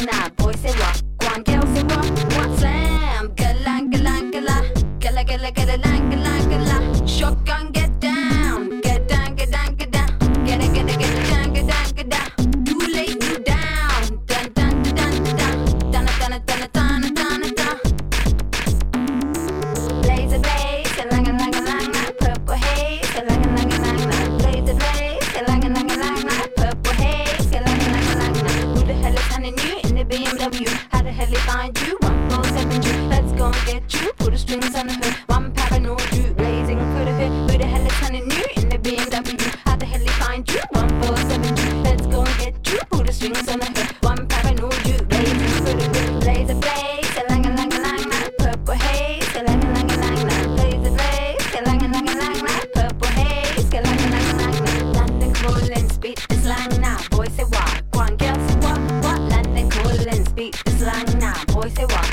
now. Boy say what? Go on, girl say what slam? Galang, galang, galang. Gala, gala, gala, lang, galang, gala. Shotgun, get down. Get down, get down, get down. Get it, get it, get it, down, get down, get down. Too late, you down. Dun, dun, dun, dun, dun. Dun, dun, dun, dun, dun, dun, dun. Blaze a blaze, lang, lang, lang, lang. Purple haze, lang, lang, lang, lang. Blaze a blaze, lang, lang, lang, lang. Purple haze, lang, lang, lang, lang. Who the hell is hunting you in the BMW? How the hell they find you? 147 Drew, let's go and get you. Put the strings on the hood, one paranoid Drew, blazing for the hood. Who the hell is hunting you in the BMW? How the hell they find you? 147 Drew, let's go and get you. Put the strings on the hood, one paranoid Drew, blazing for the hood. Blaze a blaze, lang, lang, lang, lang. Purple haze, lang, lang, lang, lang. Blaze a blaze, lang, lang, lang, lang. Purple haze, lang, lang, lang, lang. London calling, speak the slang now. Boy say what? Go on, girl say what? London calling, speak the slang now. Boy say what?